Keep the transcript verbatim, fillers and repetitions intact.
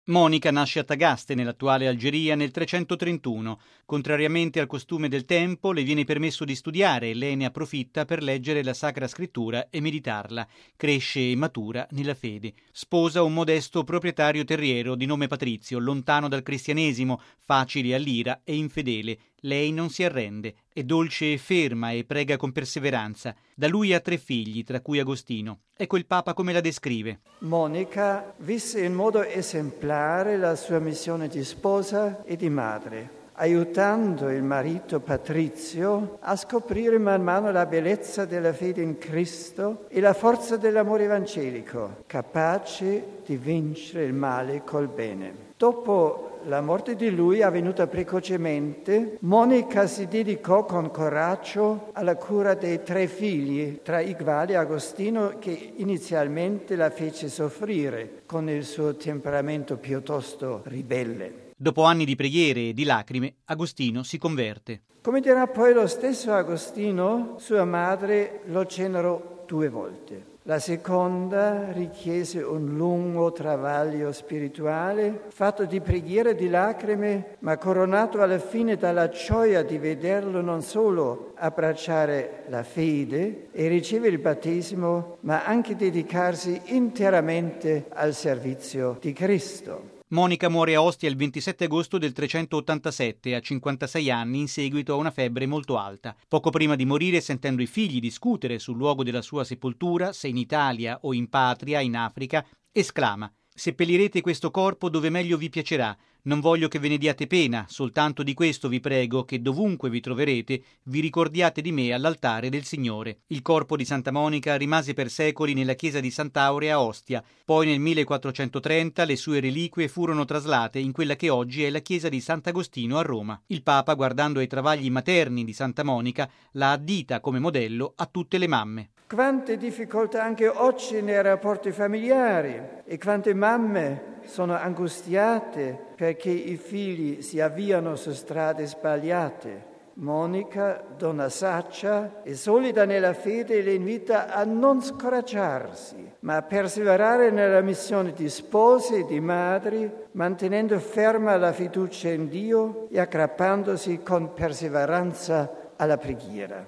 Monica nasce a Tagaste, nell'attuale Algeria, nel trecentotrentuno. Contrariamente al costume del tempo, le viene permesso di studiare e lei ne approfitta per leggere la Sacra Scrittura e meditarla. Cresce e matura nella fede. Sposa un modesto proprietario terriero di nome Patrizio, lontano dal cristianesimo, facile all'ira e infedele. Lei non si arrende, è dolce e ferma e prega con perseveranza. Da lui ha tre figli, tra cui Agostino. Ecco il Papa come la descrive. Monica visse in modo esemplare la sua missione di sposa e di madre, aiutando il marito Patrizio a scoprire man mano la bellezza della fede in Cristo e la forza dell'amore evangelico, capace di vincere il male col bene. Dopo la morte di lui, avvenuta precocemente, Monica si dedicò con coraggio alla cura dei tre figli, tra i quali Agostino, che inizialmente la fece soffrire con il suo temperamento piuttosto ribelle. Dopo anni di preghiere e di lacrime, Agostino si converte. Come dirà poi lo stesso Agostino, sua madre lo generò due volte. La seconda richiese un lungo travaglio spirituale, fatto di preghiere e di lacrime, ma coronato alla fine dalla gioia di vederlo non solo abbracciare la fede e ricevere il battesimo, ma anche dedicarsi interamente al servizio di Cristo. Monica muore a Ostia il ventisette agosto del trecentottantasette, a cinquantasei anni, in seguito a una febbre molto alta. Poco prima di morire, sentendo i figli discutere sul luogo della sua sepoltura, se in Italia o in patria, in Africa, esclama: «Seppellirete questo corpo dove meglio vi piacerà. Non voglio che ve ne diate pena, soltanto di questo vi prego, che dovunque vi troverete vi ricordiate di me all'altare del Signore». Il corpo di Santa Monica rimase per secoli nella chiesa di Sant'Aurea a Ostia. Poi nel millequattrocentotrenta le sue reliquie furono traslate in quella che oggi è la chiesa di Sant'Agostino a Roma. Il Papa, guardando ai travagli materni di Santa Monica, la addita come modello a tutte le mamme. Quante difficoltà anche oggi nei rapporti familiari e quante mamme sono angustiate perché i figli si avviano su strade sbagliate. Monica, donna saggia e solida nella fede, le invita a non scoraggiarsi, ma a perseverare nella missione di spose e di madri, mantenendo ferma la fiducia in Dio e aggrappandosi con perseveranza alla preghiera.